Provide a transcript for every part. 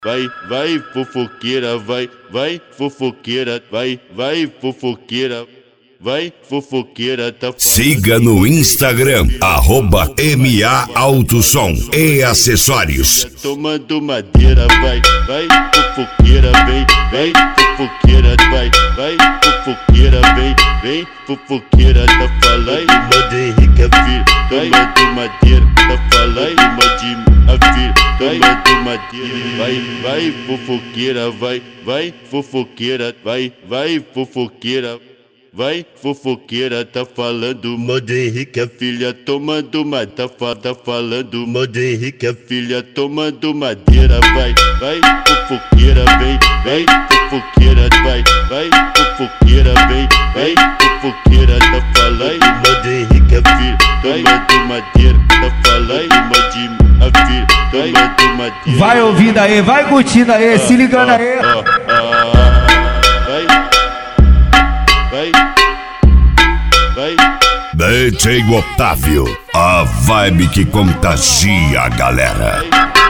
vai fofoqueira, vai fofoqueira, vai fofoqueira, vai fofoqueira, tá falando. Siga no Instagram, @MA Autosom e Acessórios. Tomando madeira, vai fofoqueira, vem fofoqueira, vai fofoqueira, vem fofoqueira, tá falando. Manda Henrique a filha, tomando madeira, tá falando. Manda a filha, tomando madeira, vai fofoqueira, vai fofoqueira, vai fofoqueira. Vai fofoqueira, tá falando. Manda Henrique a filha tomando madeira, tá falando. Manda Henrique a filha tomando madeira, vai fofoqueira, vem fofoqueira, vai fofoqueira, vem fofoqueira, tá falando. Manda Henrique a filha tomando madeira, tá falando. Manda a filha tomando madeira. Vai ouvindo aí, vai curtindo aí, se ligando aí. Vai. DJ Otávio, a vibe que contagia a galera.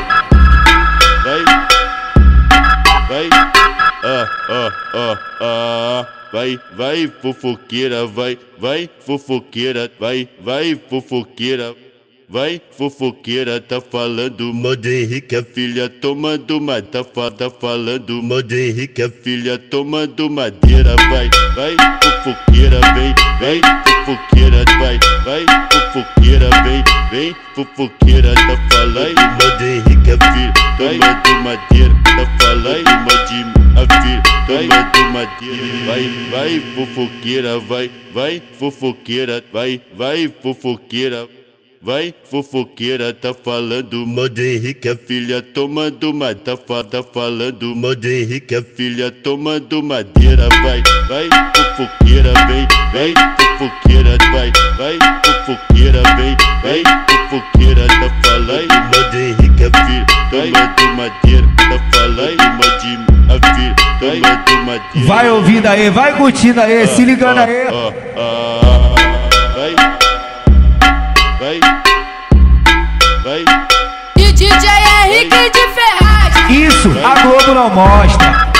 Vai fofoqueira, vai fofoqueira, vai fofoqueira. Vai fofoqueira, tá falando. Manda Henrique a filha tomando madeira, tá falando. Manda Henrique a filha tomando madeira, vai fofoqueira, vem fofoqueira, vai fofoqueira, vem fofoqueira, tá falando. Manda Henrique a filha tomando madeira, tá falando. Manda a filha tomando madeira, vai fofoqueira, vai fofoqueira, vai fofoqueira. Vai fofoqueira, tá falando. Manda Henrique a filha tomando madeira, tá falando. Manda Henrique a filha tomando madeira, vai fofoqueira, vem fofoqueira, vai fofoqueira, vem fofoqueira, tá falando. Manda Henrique a filha tomando madeira, tá falando. Manda a filha tomando madeira. Vai ouvindo aí, vai curtindo aí, se ligando aí. Vai. E DJ Henrique de Ferraz. Isso, a Globo não mostra.